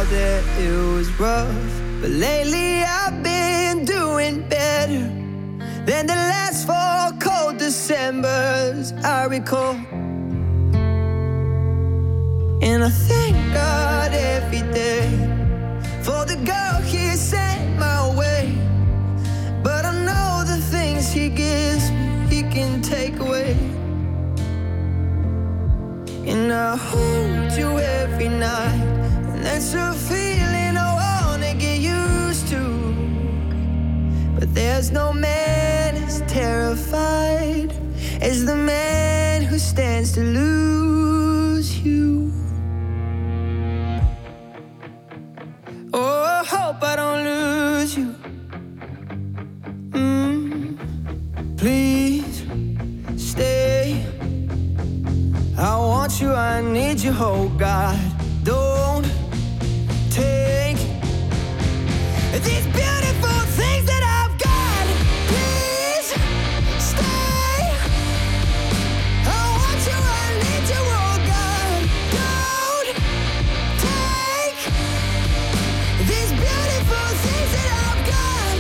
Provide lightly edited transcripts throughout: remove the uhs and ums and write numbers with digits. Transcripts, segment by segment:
that it was rough, but lately I've been doing better than the last 4 cold Decembers I recall. And I thank God every day for the girl He sent my way. But I know the things He gives me, He can take away. And I hold you every night, and that's a feeling I wanna get used to. But there's no man as terrified as the man who stands to lose you. Oh, I hope I don't lose you. Please stay. I want you, I need you, oh God. Don't take these beautiful things that I've got. Please stay. I want you, I need you, oh God. Don't take these beautiful things that I've got.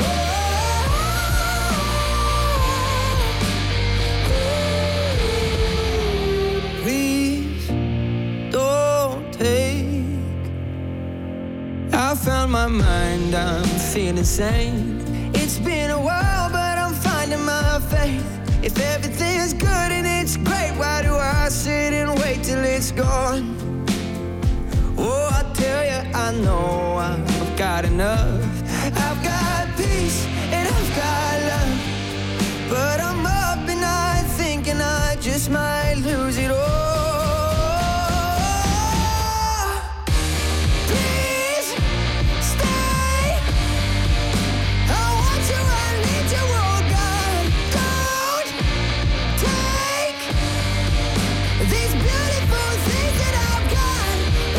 Please don't take. I found my mind, I'm feeling sane. It's been a while, but I'm finding my faith. If everything's good and it's great, why do I sit and wait till it's gone? Oh, I tell you, I know I've got enough. I've got peace and I've got love, but I'm up at night thinking I just might lose it all. Please stay. I want you, I need you, oh God. Don't take these beautiful things that I've got.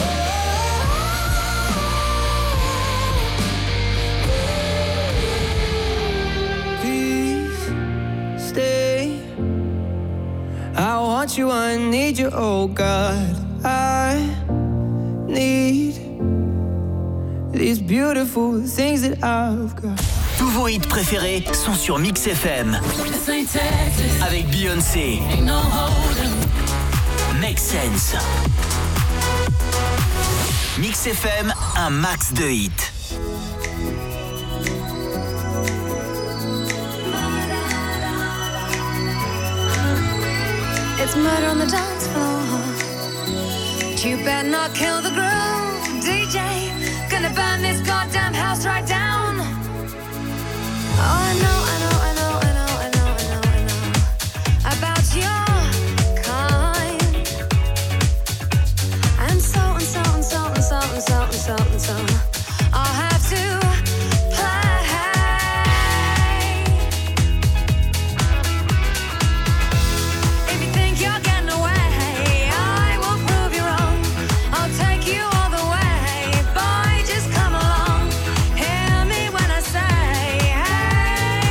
Please stay. I want you, I need you, oh God. I need these beautiful things that I've got. Tous vos hits préférés sont sur Mix FM. Avec Beyoncé. Make Sense. Mix FM, un max de hits. It's murder on the dance floor, but you better not kill the groove, DJ. Gonna burn this goddamn house right down. Oh, I know about your kind. And so I'll have to Hey,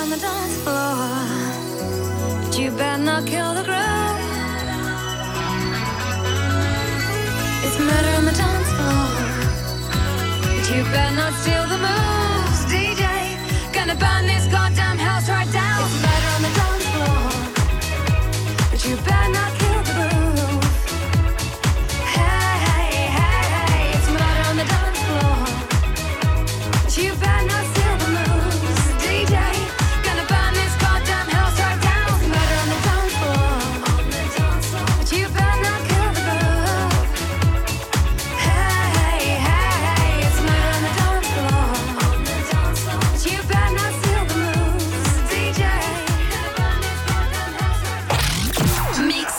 on the dance floor, but you better not kill the groove. It's murder on the dance floor, but you better not steal the moves. DJ, gonna burn this goddamn house right down. It's murder on the dance floor, but you better not kill the groove. Hey, hey, hey, it's murder on the dance floor, but you better not steal the moves. DJ, gonna burn this goddamn house right down. It's murder on the dance floor, but you better not kill the groove. Hey, hey, hey, it's murder on the dance floor, but you better not steal the moves. DJ, gonna burn this goddamn house right down. Mix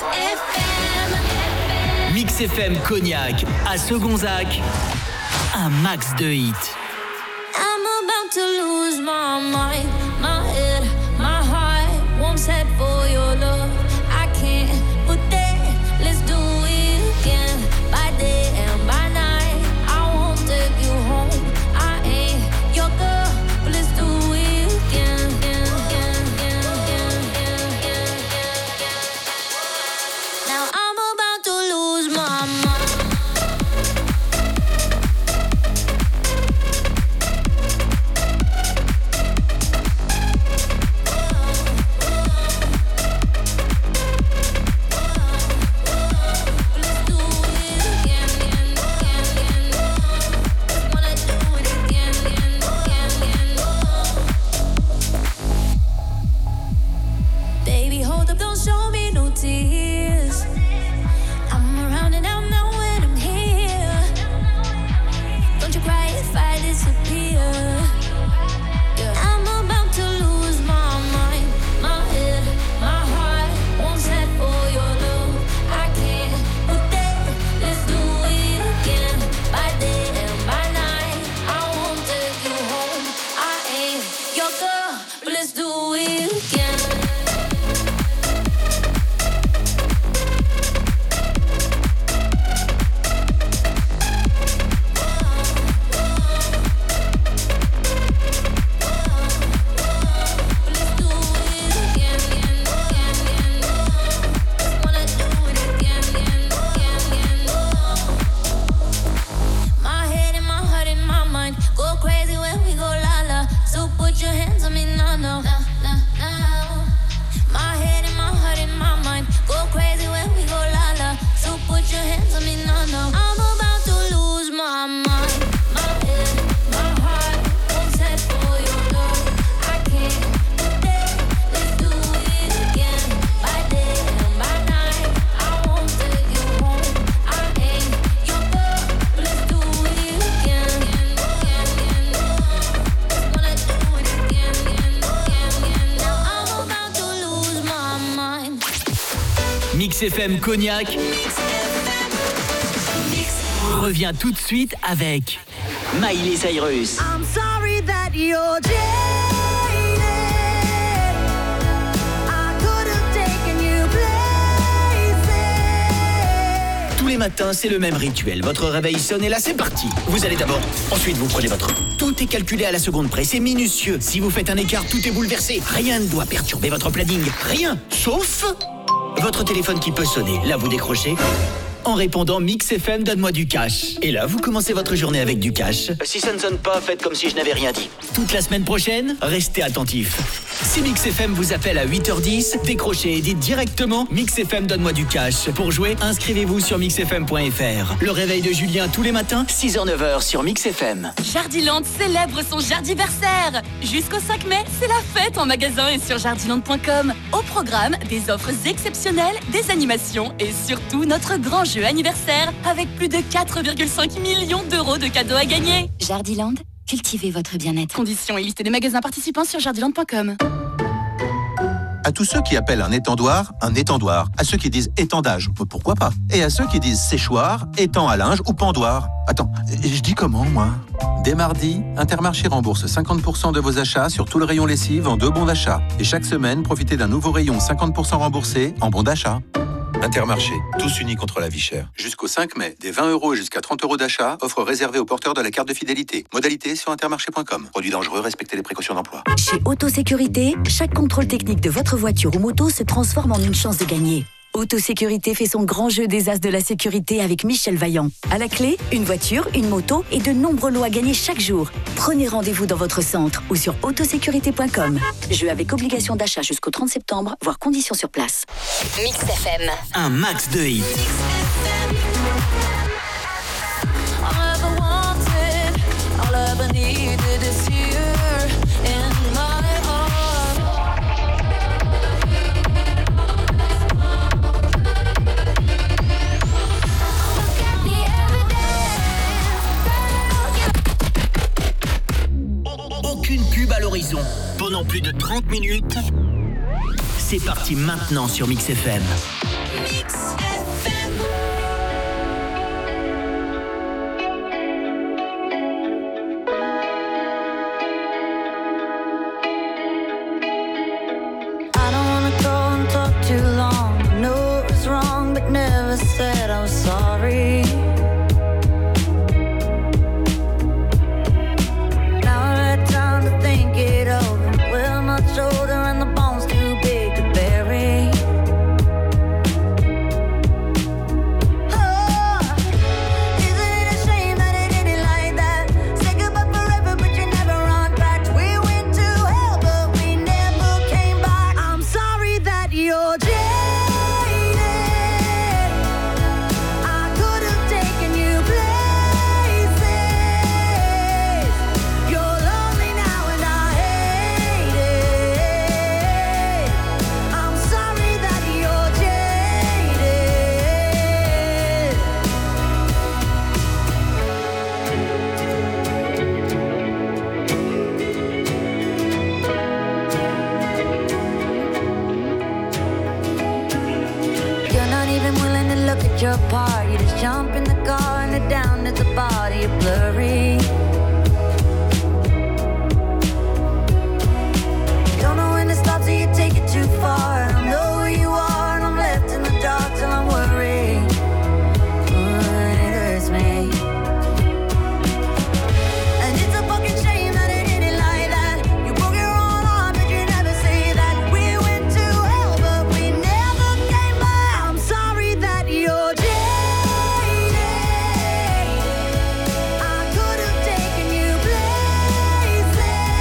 FM. Mix FM Cognac à Segonzac. Un max de hits. I'm about to lose my mind, my head, my heart won't set for your love. I can't put that, let's do it again. By day and by night, I won't take you home. I ain't your girl, but let's do it again. Now I'm about to lose my mind. Baby, hold up, don't show me no tears. I'm around and I'm not when I'm here. Don't you cry if I disappear. I'm about to lose my mind, my head, my heart won't set for your love. I can't put that, let's do it again. By day and by night, I won't take you home. I ain't your girl, but let's do it again. My head and my heart and my mind go crazy when we go la la. So put your hands on me now, no. My head and my heart and my mind go crazy when we go la la. So put your hands on me now, no. I'm about to lose my mind. My head, my heart won't set for your love. I can't put that, let's do it again. By day and by night, I won't take you home. I ain't your girl, but let's do it again. Just wanna do it again. Now I'm about to lose my mind. Mix FM Cognac revient tout de suite avec Miley Cyrus. I'm sorry that you're jaded. I could have taken you places. Tous les matins, c'est le même rituel. Votre réveil sonne et là, c'est parti. Vous allez d'abord, ensuite vous prenez votre... Tout est calculé à la seconde près, c'est minutieux. Si vous faites un écart, tout est bouleversé. Rien ne doit perturber votre planning. Rien, sauf votre téléphone qui peut sonner. Là, vous décrochez. En répondant Mix FM, donne-moi du cash. Et là, vous commencez votre journée avec du cash. Si ça ne sonne pas, faites comme si je n'avais rien dit. Toute la semaine prochaine, restez attentifs. Si Mix FM vous appelle à 8h10, décrochez et dites directement Mix FM, donne-moi du cash. Pour jouer, inscrivez-vous sur mixfm.fr. Le réveil de Julien tous les matins, 6h-9h sur Mix FM. Jardiland célèbre son jardiversaire. Jusqu'au 5 mai, c'est la fête en magasin et sur jardiland.com. Au programme, des offres exceptionnelles, des animations et surtout notre grand jeu anniversaire avec plus de 4,5 millions d'euros de cadeaux à gagner. Jardiland, cultivez votre bien-être. Conditions et liste des magasins participants sur jardiland.com. À tous ceux qui appellent un étendoir, à ceux qui disent étendage, pourquoi pas, et à ceux qui disent séchoir, étang à linge ou pendoir. Attends, je dis comment, moi ? Dès mardi, Intermarché rembourse 50% de vos achats sur tout le rayon lessive en 2 bons d'achat. Et chaque semaine, profitez d'un nouveau rayon 50% remboursé en bons d'achat. Intermarché, tous unis contre la vie chère. Jusqu'au 5 mai, des 20 € et jusqu'à 30 € d'achat, offre réservée aux porteurs de la carte de fidélité. Modalité sur intermarché.com. Produit dangereux, respectez les précautions d'emploi. Chez Autosécurité, chaque contrôle technique de votre voiture ou moto se transforme en une chance de gagner. Autosécurité fait son grand jeu des as de la sécurité avec Michel Vaillant. À la clé, une voiture, une moto et de nombreux lots à gagner chaque jour. Prenez rendez-vous dans votre centre ou sur autosécurité.com. Jeu avec obligation d'achat jusqu'au 30 septembre, voire conditions sur place. Mix FM. Un max de hits. Aucune pub à l'horizon. Pendant plus de 30 minutes. C'est parti maintenant sur Mix FM. Mix FM. I don't wanna go and talk too long. I know it was wrong, but never said I was sorry. Now I had time to think it over. Well, my shoulder and the bones too big to bury. Oh, isn't it a shame that it ended like that? Say goodbye forever, but you never run back. We went to hell, but we never came back. I'm sorry that you're jaded. I could have taken you places. You're lonely now and I hate it. I'm sorry that you're jaded. You're not even willing to look at your part. You just jump in the car and head down to the body. You're blurry. Don't know when to stop, so you take it too far. I don't know who you are, and I'm left in the dark till I'm worried. And it hurts me. And it's a fucking shame that it ended like that. You broke your own heart, but you never say that. We went to hell, but we never came back. I'm sorry that you're jaded. I could have taken you places.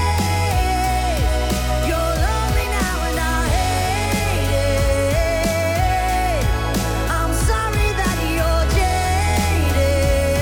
You're lonely now and I hate it. I'm sorry that you're jaded.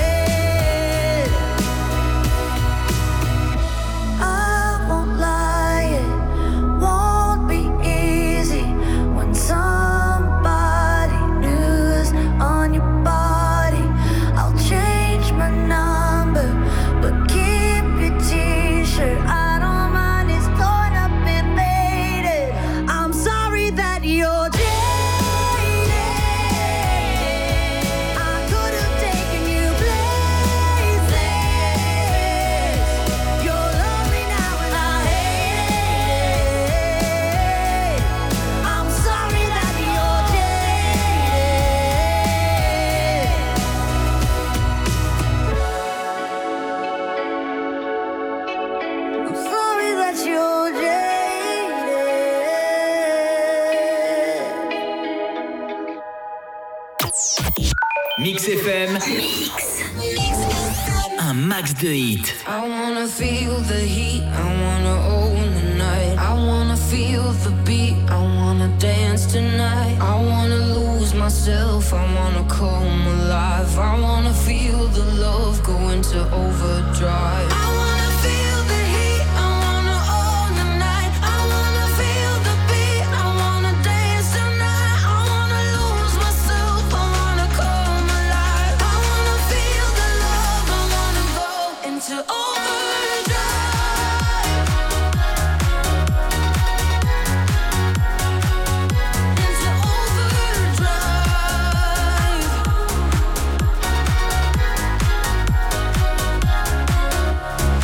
I won't lie, it won't be easy when somebody new's on your body. I'll change my number, but keep your t-shirt. I don't mind, it's torn up and faded. I'm sorry that you're jaded. I could have taken you places. You're lonely now and I hate it. I'm sorry that you're jaded. I'm sorry that you're jaded. Mix FM. Un max de hits. I wanna feel the heat, I wanna own the night. I wanna feel the beat, I wanna dance tonight. I wanna lose myself, I wanna come alive. I wanna feel the love go into overdrive. I wanna feel the heat, I wanna own the night. I wanna feel the beat, I wanna dance tonight. I wanna lose myself, I wanna come alive. I wanna feel the love, I wanna go into overdrive. Into overdrive.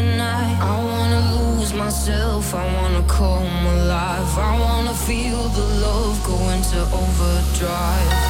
tonight. I wanna lose myself, I wanna come alive. I wanna feel the love go into overdrive.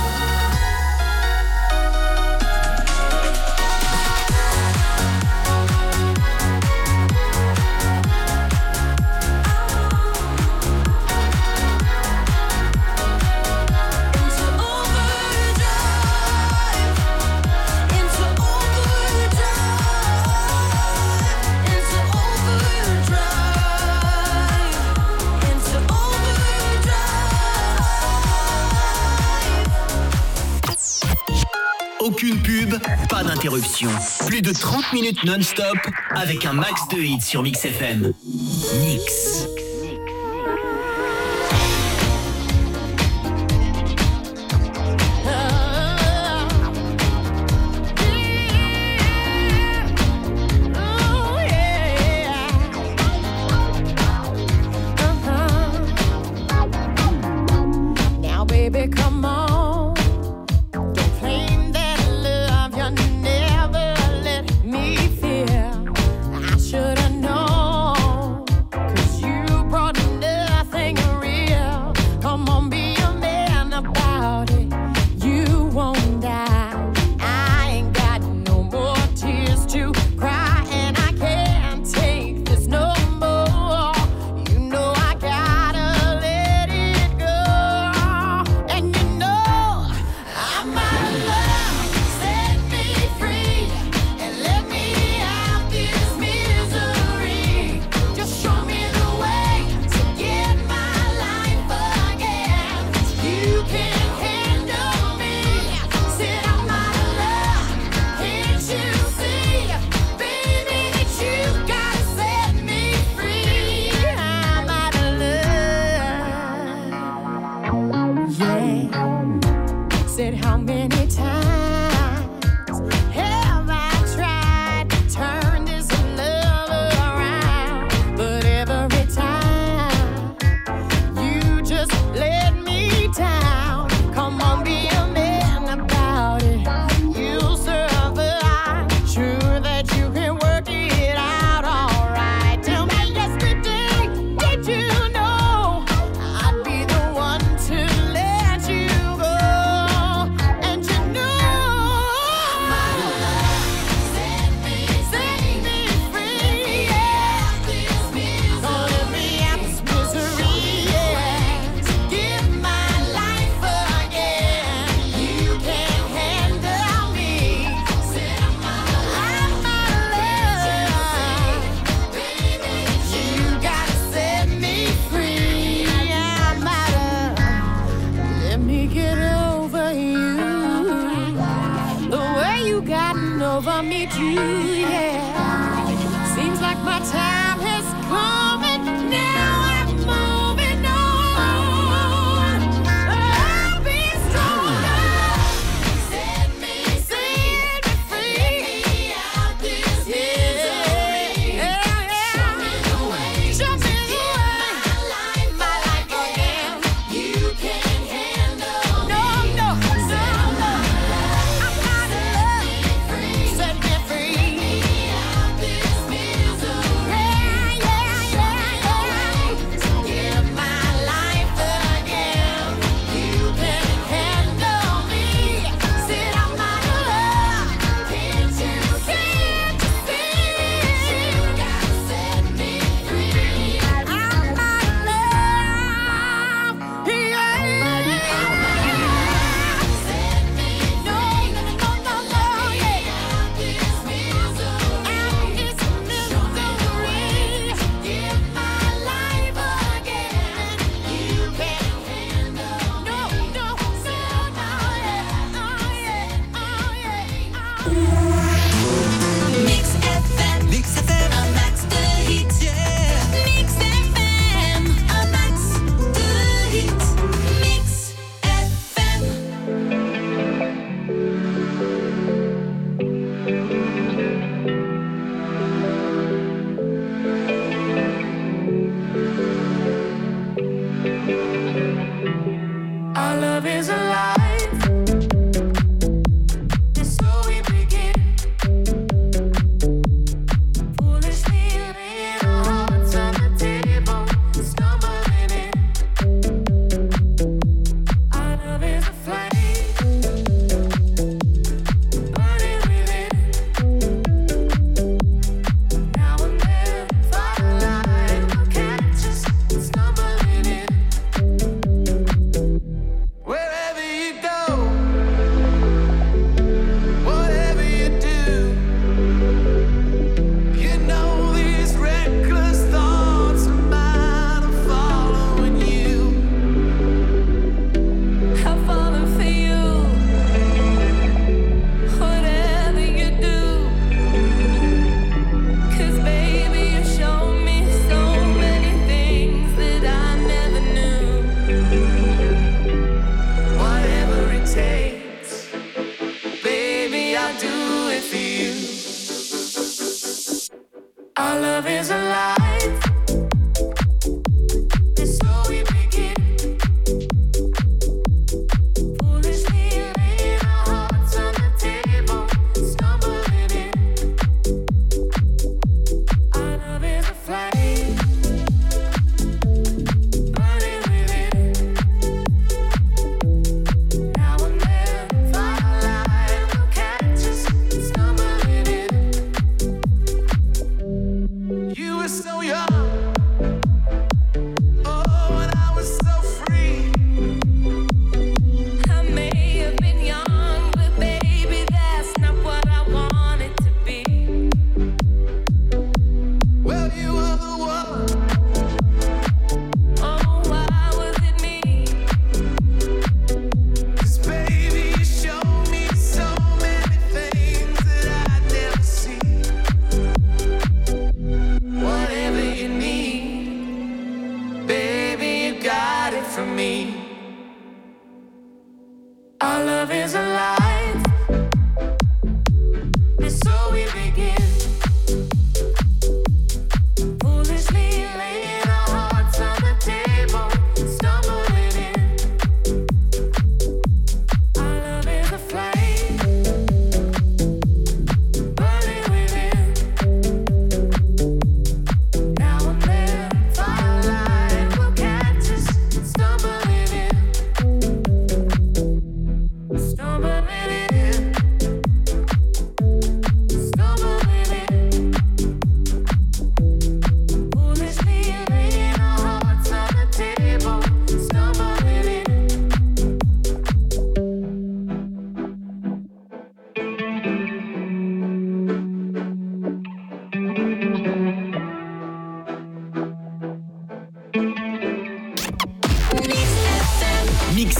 Aucune pub, pas d'interruption. Plus de 30 minutes non-stop avec un max de hits sur Mix FM. Mix. Now baby, come on.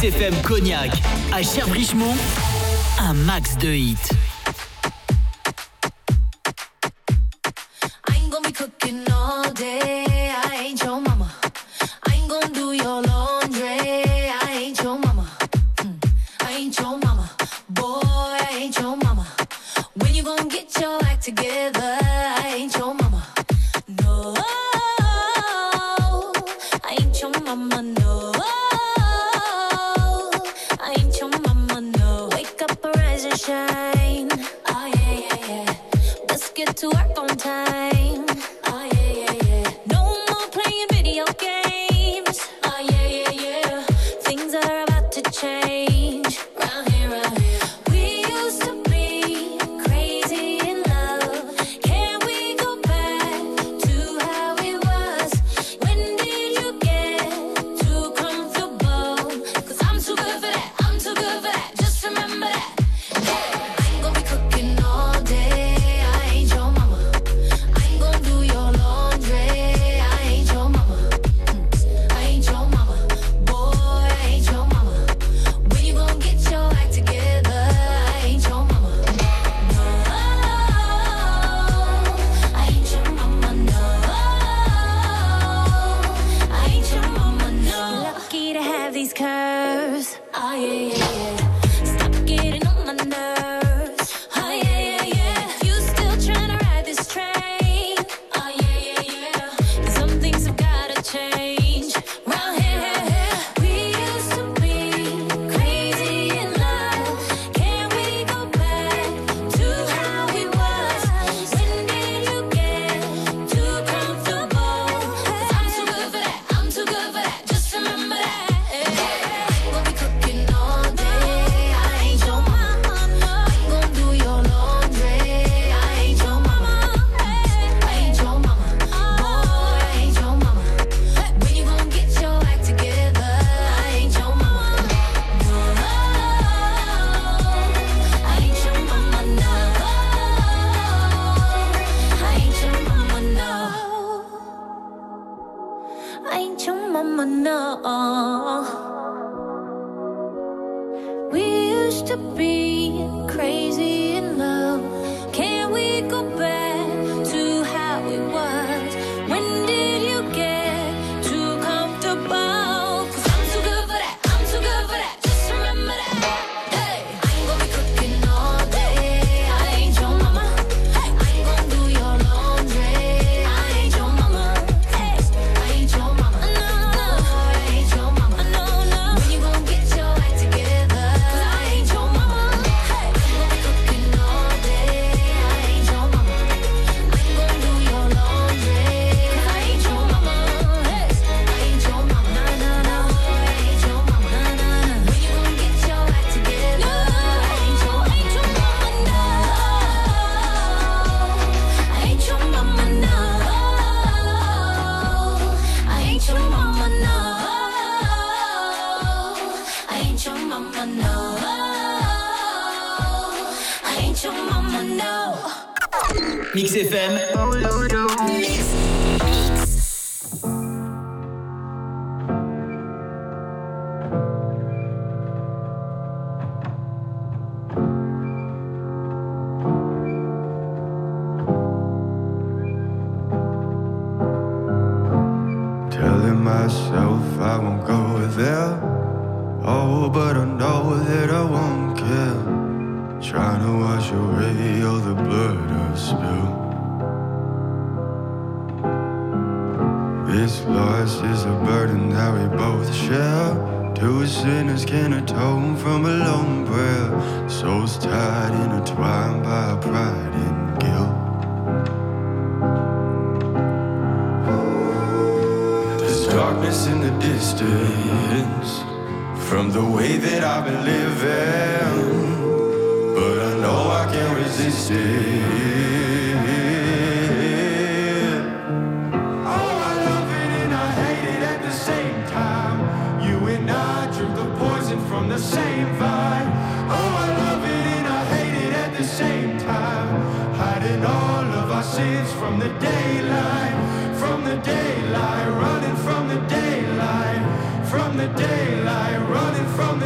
FM Cognac, à Cherbrichemont, un max de hits. I ain't gonna be cooking all day. I ain't your mama. I ain't gonna do your laundry. I ain't your mama. I ain't your mama. Boy, I ain't your mama. When you gonna get your act together? I ain't your mama. No, I ain't your mama. No, I ain't your mama. No, wake up, arise and shine. Oh yeah, yeah, yeah. Let's get to work on time. Oh yeah, yeah, yeah. No more playing video games. Oh yeah, yeah, yeah. Things are about to change. Round here, round here. We used to be crazy in love. Can we go back to how it was? When did you get too comfortable? 'Cause I'm too good for that. I'm too good for that. Just remember that. Hey, I ain't gonna be cooking all day. I ain't your mama. I ain't gonna do your laundry. I ain't your mama. I ain't your mama. Boy, I ain't your mama. When you gonna get your act together? I ain't your mama. No, I ain't your mama. No, I ain't your mama. No. Lucky to have these curves. Oh yeah, yeah, yeah. Stop getting on my nerves. Oh yeah, yeah, yeah. You still tryna ride this train? Oh yeah, yeah, yeah. 'Cause some things have gotta change. Round here, we used to be crazy in love. Can we go back to how it was? When did you get too comfortable? 'Cause I'm too good for that. I'm too good for that. Just remember that. I ain't gonna be cooking all day. I ain't your mama. I ain't gonna do your laundry. I ain't your mama. I ain't your mama. Boy, I ain't your mama. When you gonna get your act together? I ain't your mama. No, I ain't your mama. No, I ain't your mama. No, I ain't your mama. No. We used to be crazy in love. Can we go back to how it was? When did you get too comfortable? 'Cause I'm too good for that. I'm too good for that. Just remember that. Hey, I ain't gonna be cooking all day. I ain't your mama. I ain't gonna do your laundry. I ain't your mama. Hey, I ain't your mama. No, I ain't your mama. No, no. When you gonna get your act together? 'Cause I ain't your mama. Hey, I ain't gonna be cooking all day. I ain't your mama. I ain't gonna do your laundry. 'Cause I ain't your mama. Hey, I ain't your mama. No, no, no. I ain't your mama. No, no, no. When you gonna get your act together? I ain't your mama. No, I ain't your mama. No, I ain't your mama. No, I ain't your mama. No, I ain't your mama. No. Mix FM. Telling myself I won't go there. Oh, but I know that I won't care. Trying to wash away all the blood I've spilled. This loss is a burden that we both share. Two sinners can atone from a lone prayer. Souls tied, intertwined by pride and guilt. There's darkness in the distance from the way that I've been living, but I know I can't resist it. Oh, I love it and I hate it at the same time. You and I drink the poison from the same vine. Oh, I love it and I hate it at the same time. Hiding all of our sins from the daylight, running from the daylight, running from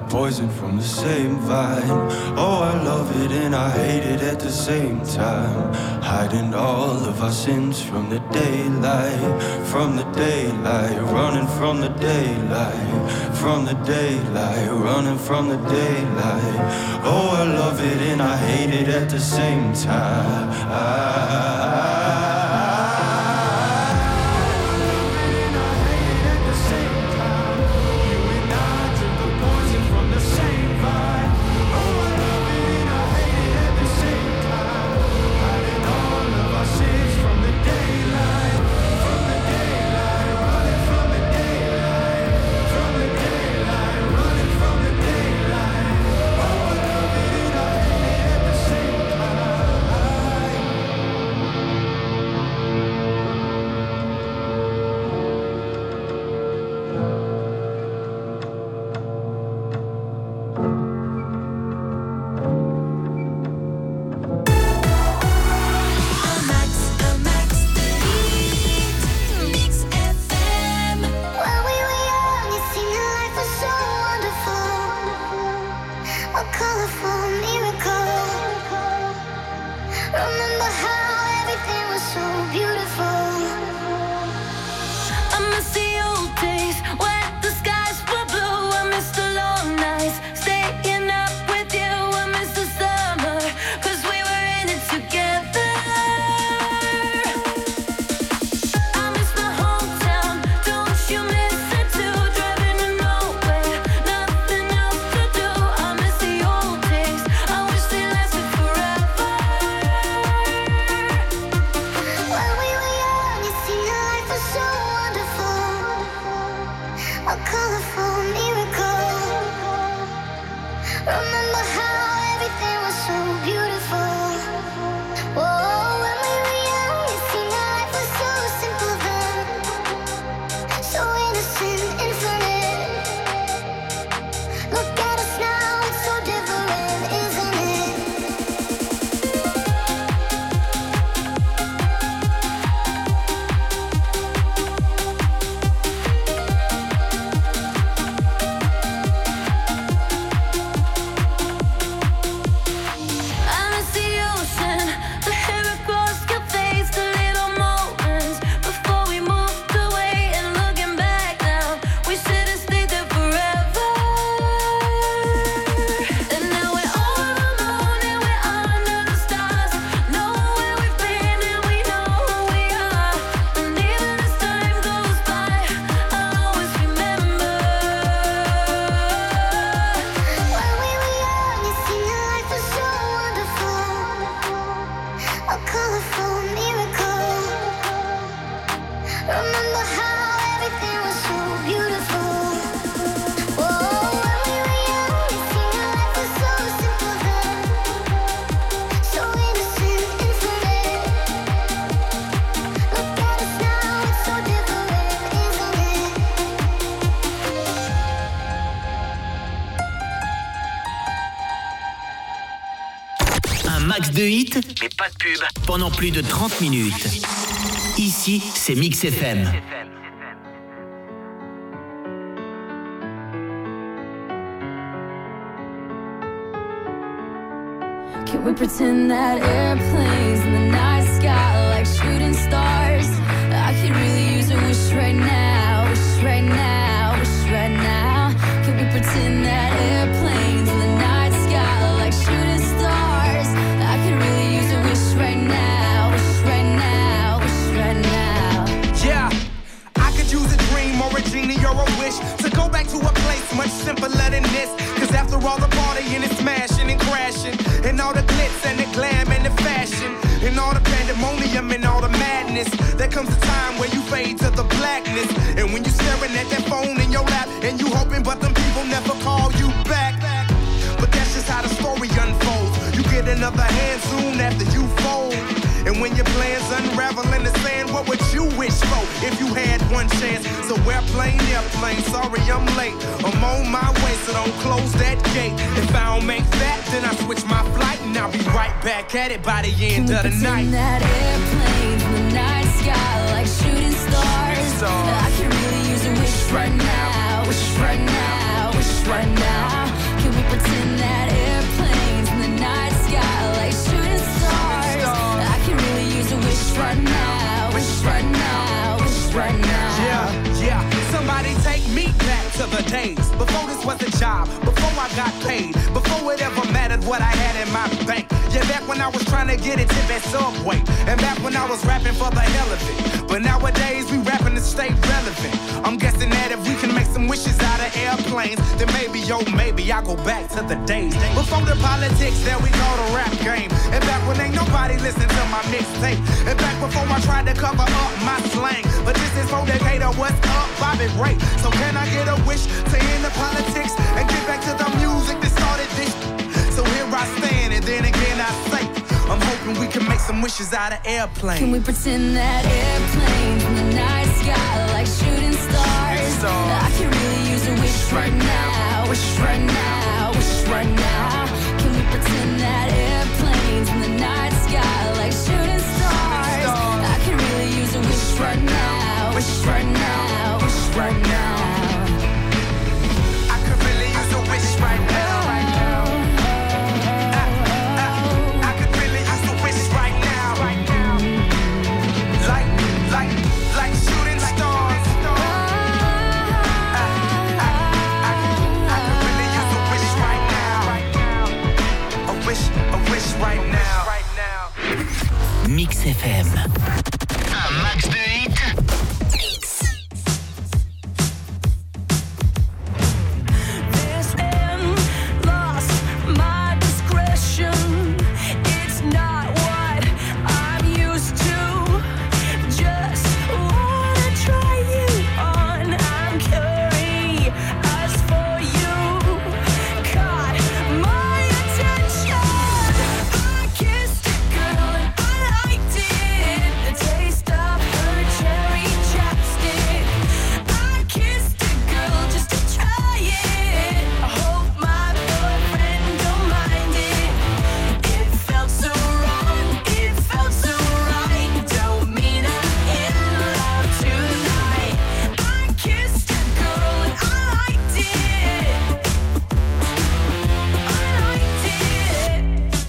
poison from the same vine. Oh, I love it and I hate it at the same time. Hiding all of our sins from the daylight, from the daylight, running from the daylight, from the daylight, running from the daylight. Oh, I love it and I hate it at the same time. Max de hits, mais pas de pub, pendant plus de 30 minutes. Ici, c'est Mix FM. Can we pretend that airplanes in the night sky like shooting stars? I could really use a wish right now, wish right now, wish right now. Can we pretend that airplanes in the night sky like shooting stars? I could really use a wish right now, wish right now, wish right now. Yeah, I could use a dream or a genie or a wish to go back to a place much simpler than this. Cause after all the partying and smashing and crashing, and all the glitz and the glam and the fashion, and all the pandemonium and all the madness, there comes a time where you fade to the blackness. And when you staring at that phone in your lap, and you hoping but them people never call you back. But that's just how the story unfolds. You get another hand soon after you fold. And when your plans unravel in the sand, what would you wish for if you had one chance? So airplane, sorry I'm late. I'm on my way, so don't close that gate. If I don't make that, then I switch my flight, and I'll be right back at it by the end of the night. That airplane in the night sky like shooting stars. I can really use a wish right now, wish right now, wish right now. the days before this was a job, before I got paid, before it ever mattered what I had in my bank. Yeah, back when I was trying to get a tip at Subway, and back when I was rapping for the hell of it. But nowadays we rapping to stay relevant. I'm guessing that if we can make some wishes out of airplanes, then maybe, yo, maybe I'll go back to the days before the politics that we call the rap game. And back when ain't nobody listened to my mixtape. And back before I tried to cover up my slang. But this is for Decatur, what's up, Bobby Ray? So can I get a wish to end the politics and get back to the music that started this? So here I stand, and then again I say, I'm hoping we can make some wishes out of airplanes. Can we pretend that airplanes in the night sky like shooting stars? I can really use a wish right now, wish right now, wish right now. Can we pretend that airplanes in the night sky like shooting stars? I can really use a wish right now, wish right now, wish right now. I could really use a wish right now. Mix FM. Un max de hits. Mix. This end lost my discretion. It's not what I'm used to. Just wanna try you on. I'm curious for you. Caught my attention. I kissed a girl and I liked it. The taste of her cherry chapstick. I kissed a girl just to try it. I hope my boyfriend don't mind it. It felt so wrong, it felt so right. Don't mean I'm in love tonight. I kissed a girl and I liked it. I liked it.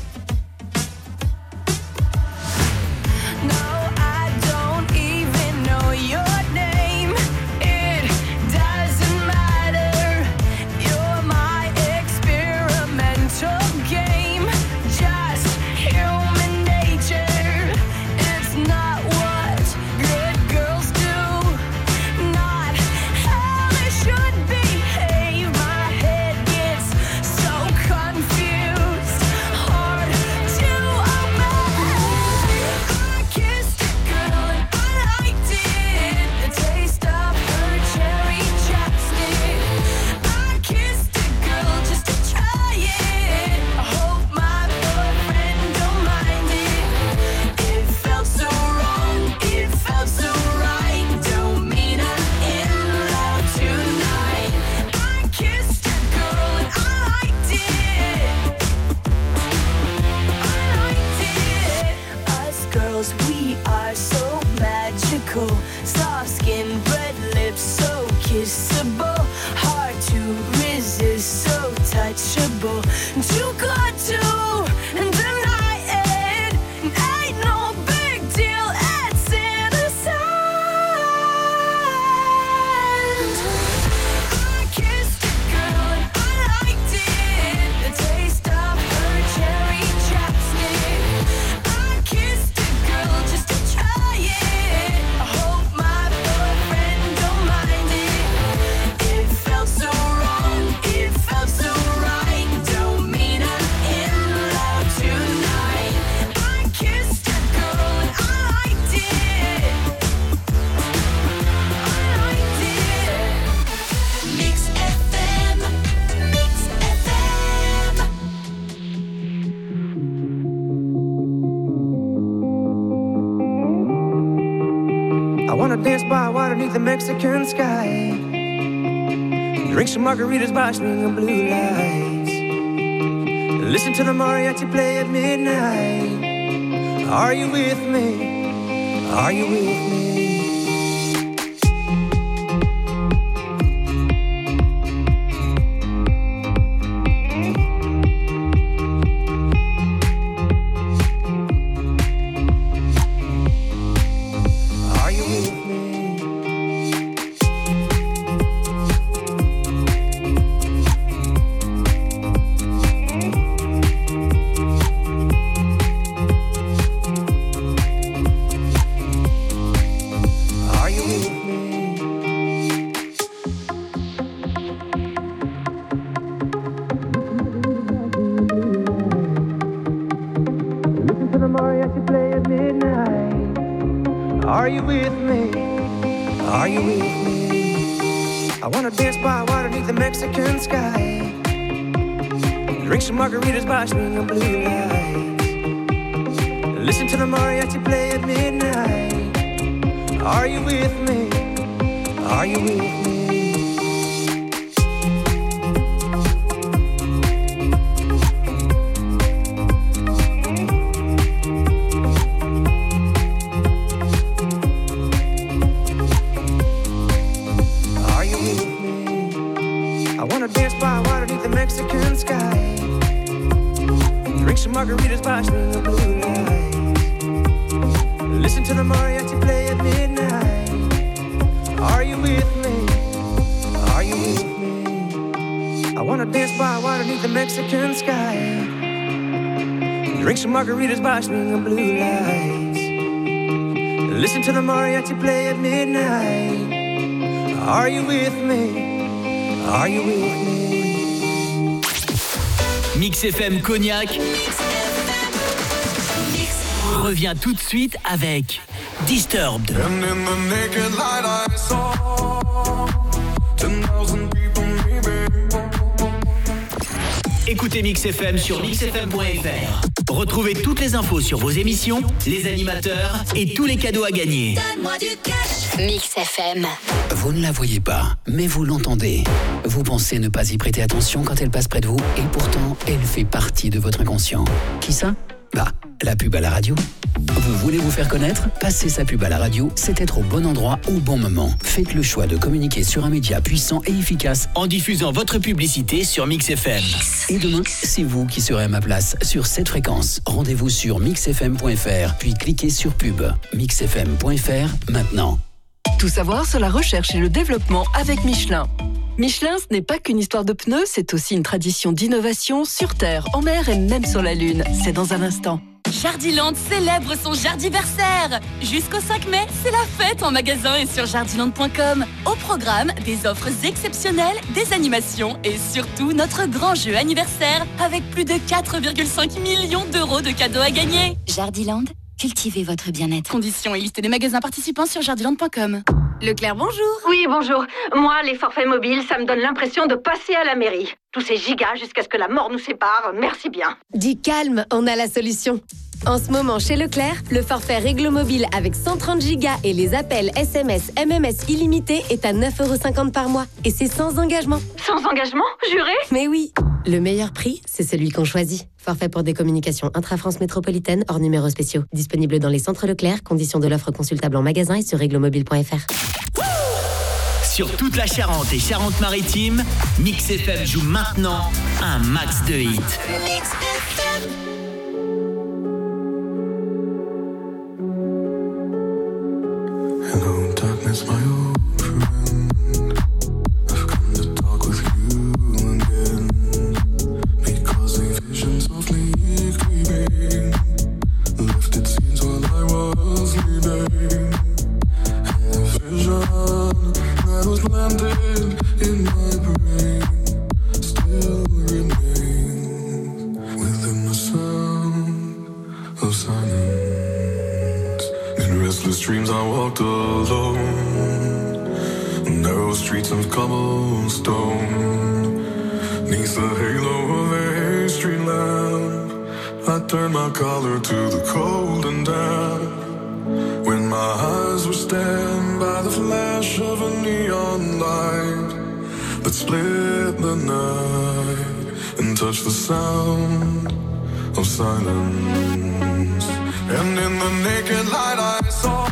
No, I don't even know your name. It doesn't matter. You're my experimental game. Just human nature. It's not what good girls do. Not how they should behave. My head gets so confused. Hard to obey. I kissed a girl and I liked it. The taste of her cherry chapstick. I kissed a girl just to try it. I hope my boyfriend don't mind it. It felt so wrong, it felt so right. Don't mean I'm in love tonight. I kissed a girl and I liked it. I liked it. Us girls, we are so magical. Soft skin, red lips, so kissable. Hard to resist, so touchable. Too good to deny it. Ain't no big deal, it's innocent. I kissed a girl and I liked it. The taste of her cherry chapstick. I kissed a girl just to try it. I hope my boyfriend don't mind it. It felt so wrong, it felt so right. Don't mean I'm in love tonight. I kissed a girl and I liked it. I liked it. Mix FM, Mix FM. I wanna dance by water beneath the Mexican sky. Drink some margaritas by a string of blue lights. Listen to the mariachi play at midnight. Are you with me? Are you with me? Are you with me? Are you with me? Are you with me? I wanna dance by water beneath the Mexican sky. Drink some margaritas by swinging blue lights. Listen to the mariachi play at midnight. Are you with me? Are you with me? Mexican sky. Drink some margaritas by swinging blue lights. Listen to the mariachi play at midnight. Are you with me? Are you with me? I wanna dance by water beneath the Mexican sky. Drink some margaritas by swinging blue lights. Listen to the mariachi play at midnight. Are you with me? Are you with me? Mix FM Cognac revient tout de suite avec Disturbed. Écoutez Mix FM sur mixfm.fr. Retrouvez toutes les infos sur vos émissions, les animateurs et tous les cadeaux à gagner. Donne-moi du cash. Mix FM. Vous ne la voyez pas, mais vous l'entendez. Vous pensez ne pas y prêter attention quand elle passe près de vous, et pourtant, elle fait partie de votre inconscient. Qui ça ? Bah, la pub à la radio. Vous voulez vous faire connaître ? Passer sa pub à la radio, c'est être au bon endroit au bon moment. Faites le choix de communiquer sur un média puissant et efficace en diffusant votre publicité sur Mix FM. Et demain, c'est vous qui serez à ma place sur cette fréquence. Rendez-vous sur mixfm.fr, puis cliquez sur pub. mixfm.fr, maintenant. Tout savoir sur la recherche et le développement avec Michelin. Michelin, ce n'est pas qu'une histoire de pneus, c'est aussi une tradition d'innovation sur Terre, en mer et même sur la Lune. C'est dans un instant. Jardiland célèbre son Jardiversaire. Jusqu'au 5 mai, c'est la fête en magasin et sur jardiland.com. Au programme, des offres exceptionnelles, des animations et surtout notre grand jeu anniversaire avec plus de 4,5 millions d'euros de cadeaux à gagner. Jardiland, cultivez votre bien-être. Conditions et liste des magasins participants sur jardiland.com. Leclerc, bonjour. Oui, bonjour. Moi, les forfaits mobiles, ça me donne l'impression de passer à la mairie. Tous ces gigas jusqu'à ce que la mort nous sépare, merci bien. Dis calme, on a la solution. En ce moment, chez Leclerc, le forfait Réglo Mobile avec 130 gigas et les appels SMS, MMS illimités est à 9,50€ par mois. Et c'est sans engagement. Sans engagement ? Juré ? Mais oui. Le meilleur prix, c'est celui qu'on choisit. Forfait pour des communications intra-France métropolitaine hors numéros spéciaux. Disponible dans les centres Leclerc. Conditions de l'offre consultable en magasin et sur réglomobile.fr. Sur toute la Charente et Charente-Maritime, Mix FM joue maintenant un max de hits. Mix FM. Hello, darkness, my old friend. I've come to talk with you again. Because a vision softly creeping left its scenes while I was sleeping. And the vision that was planted in my brain still remains within the sound of silence. In restless dreams I walked alone, narrow streets of cobblestone. Neath the halo of a street lamp, I turned my collar to the cold and damp. When my eyes were stabbed by the flash of a neon light that split the night and touched the sound of silence. And in the naked light I saw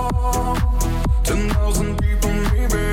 10,000 people maybe.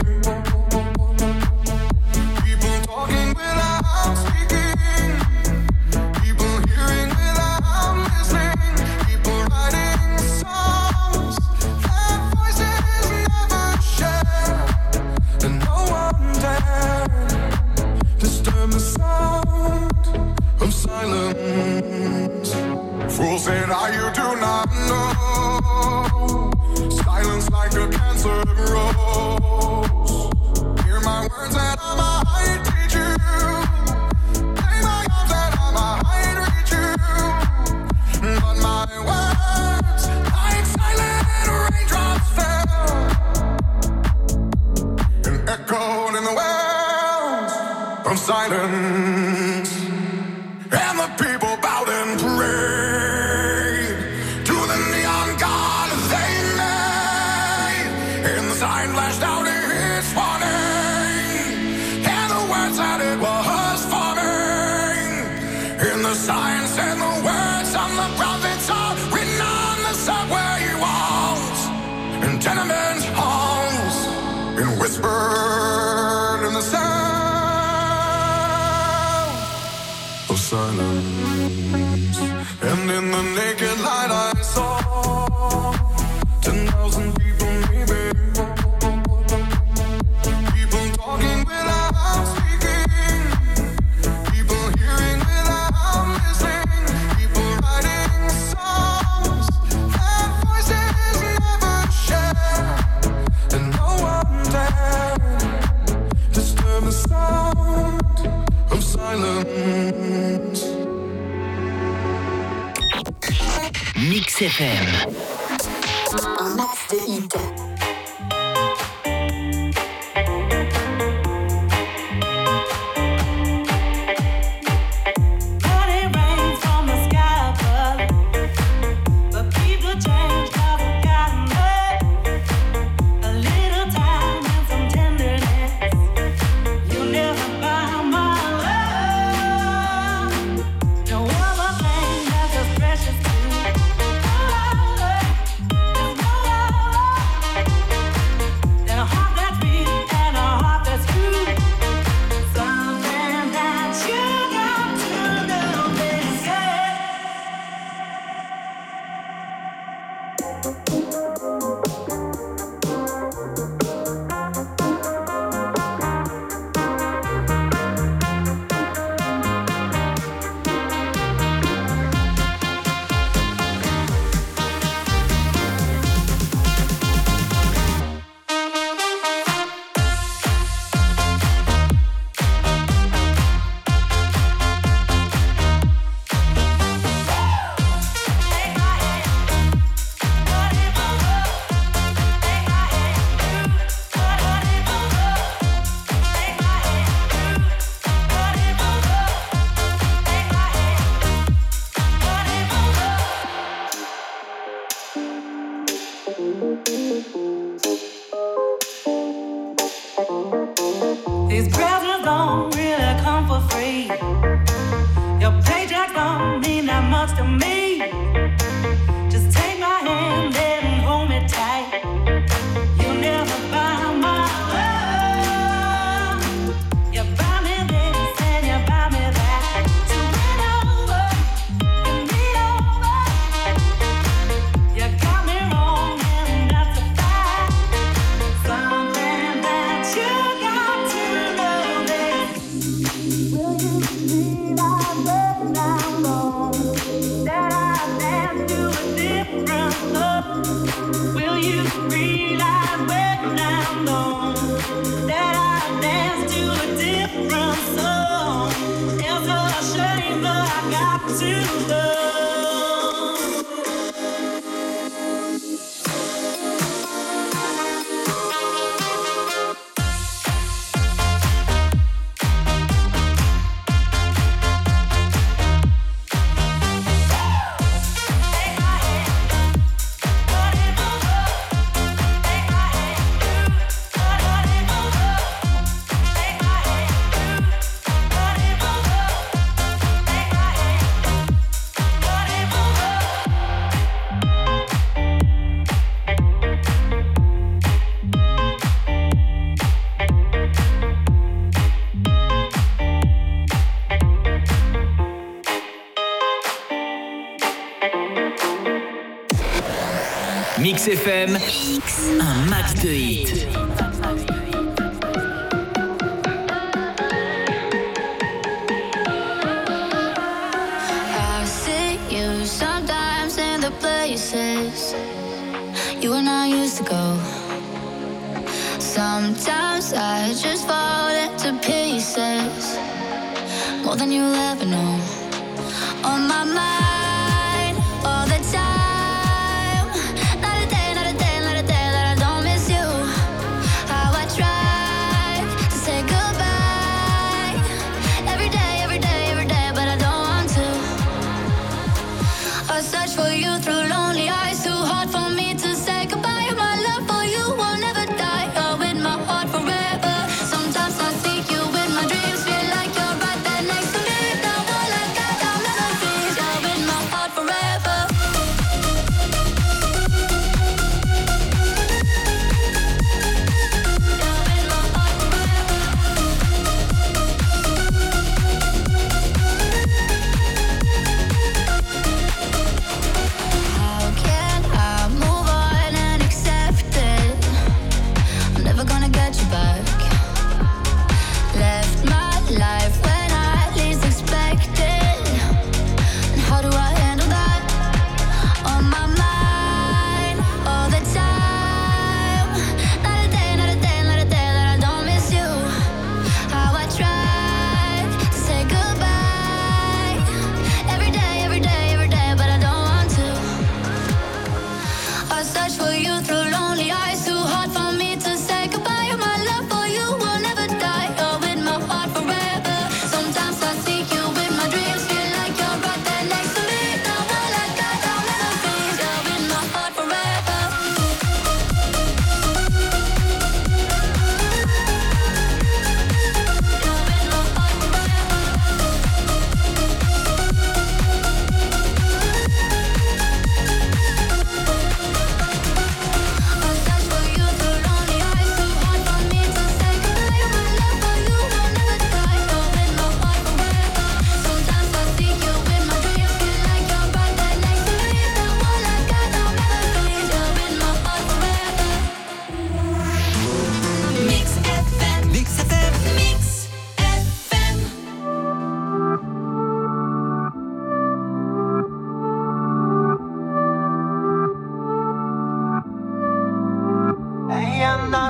People talking without speaking. People hearing without listening. People writing songs that voices never share. And no one dared disturb the sound of silence. Fools said, you do not know. Silence like a cancer grows. Hear my words that I might teach you. Play my arms that I might reach you. But my words, like silent raindrops, of silence. And the people bowed and prayed to the neon god they made. And the sign flashed out its warning, and the words that it was forming. And the signs and the words on the prophets are written on the subway walls and tenement halls, and whispered in the sound of silence. And in the naked light I saw 10,000 people maybe, people talking without speaking, people hearing without listening, people writing songs that voices never share, and no one dared disturb the sound of silence. Mix FM. Un max de hits. These presents don't really come for free. Your paycheck don't mean that much to me. Just take my hand and hold me tight. You'll never buy my love. You buy me this and you buy me that. So win over, win me over. You got me wrong and that's a fact. Something that you got to know this. Will you see that way down low? That I dance to a different love. Will you realize way down low that I dance to a different song? It's a shame that I got to love. Mix FM, un max de hits. I see you sometimes in the places you and I used to go. Sometimes I just fall into pieces, more than you'll ever know. On my mind all the time. Not a day, not a day, not a day that I don't miss you. How I tried to say goodbye.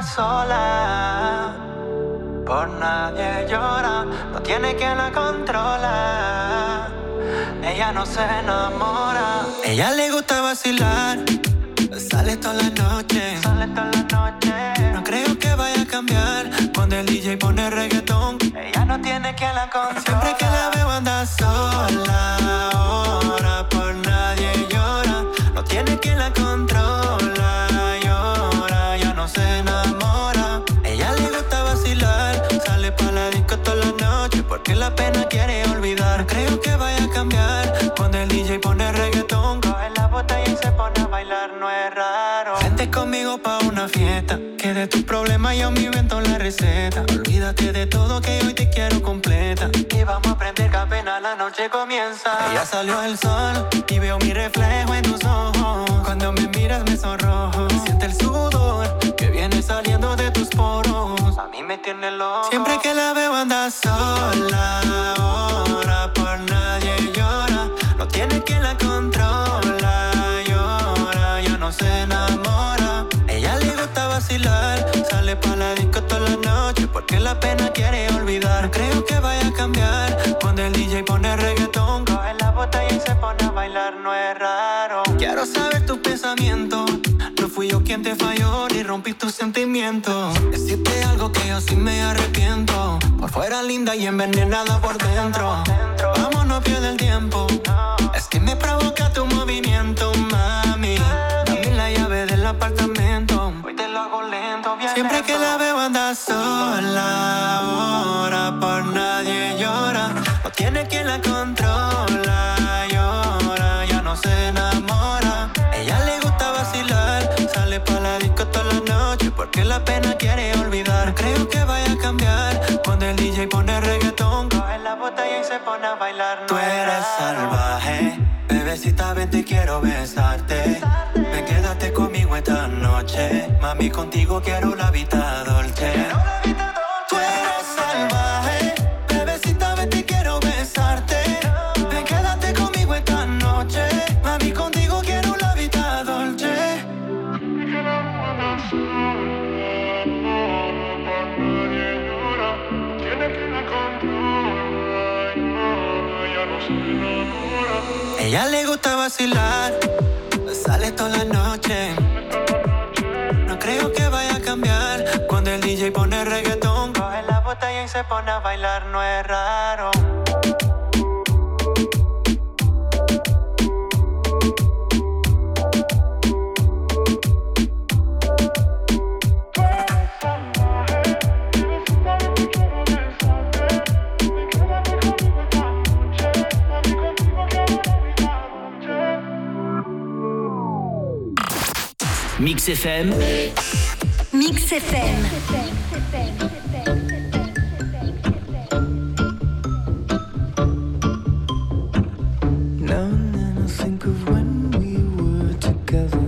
sola, por nadie llora, no tiene quien la controla. Ella no se enamora. Ella le gusta vacilar, sale toda la noche, No creo que vaya a cambiar cuando el DJ pone reggaetón. Ella no tiene quien la controla. Siempre que la veo anda sola, ahora por nadie llora, no tiene quien la controla. Llora, ya no se enamora. Ella le gusta vacilar, sale pa' la disco toda la noche porque la pena quiere olvidar. No creo que vaya a cambiar cuando el DJ pone reggaetón. Coge la botella y se pone a bailar, no es raro. Vente conmigo pa' una fiesta, que de tus problemas yo me invento la receta. Olvídate de todo que hoy te quiero completa. Y vamos a aprender que apenas la noche comienza. Ya salió el sol y veo mi reflejo en tus ojos. Cuando me miras me sonrojo. Siente el sudor que viene saliendo de tus poros. A mí me tiene loco. Siempre que la veo anda sola, ahora por nadie llora, no tiene quien la controla. Llora, ya no se enamora. Ella le gusta vacilar, sale pa' la disco toda la noche porque la pena quiere olvidar. No creo que vaya a cambiar cuando el DJ pone reggaetón. Coge la botella y se pone a bailar, no es raro. Quiero saber tus pensamientos. No fui yo quien te falló ni rompí tus sentimientos. Decirte algo que yo sí me arrepiento. Por fuera linda y envenenada por dentro. Vamos, no pierdas el tiempo. Es que me provoca tu movimiento, mami. Dame la llave del apartamento. Hoy te lo hago lento, bien. Siempre que la veo anda sola, ahora por nadie llora, no tiene quien la controla. Llora, ya no se enamora. Ella le gusta vacilar, sale pa' la disco toda la noche porque la pena quiere olvidar. No creo que vaya a cambiar cuando el DJ pone reggaetón. Coge la botella y se pone a bailar. Tú eres salvaje, bebecita, ven, te quiero besarte. Ven, quédate conmigo esta noche. Mami, contigo quiero la vida dolce. Tú eres salvaje, bebecita, ven, te quiero besarte. Ven, quédate conmigo esta noche. Mami, contigo quiero la vida dolce. Ella le gusta vacilar, sale toda la noche. No creo que vaya a cambiar cuando el DJ pone reggaetón. Coge la botella y se pone a bailar, no es raro. Mix FM. Mix FM. Now and then I think of when we were together.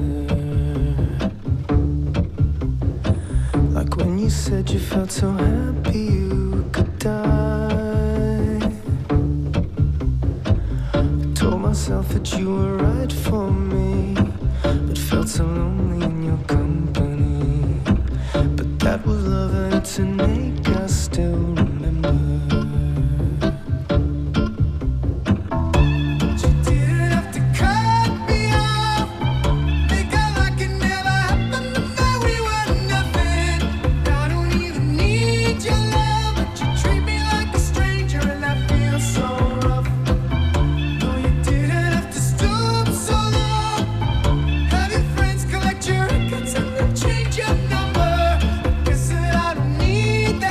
Like when you said you felt so happy you could die. I told myself that you were right for me, but felt so lonely in your company. But that was love and to make us still remember. But you didn't have to cut me off. Make out like it never happened, and that we were nothing. I don't even need your love, but you treat me like a stranger, and that feels so rough. No, you didn't have to stoop so low. Have your friends collect your records and then change your number. Guess that I don't need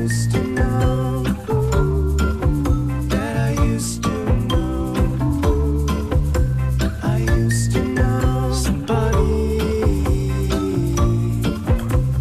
understood.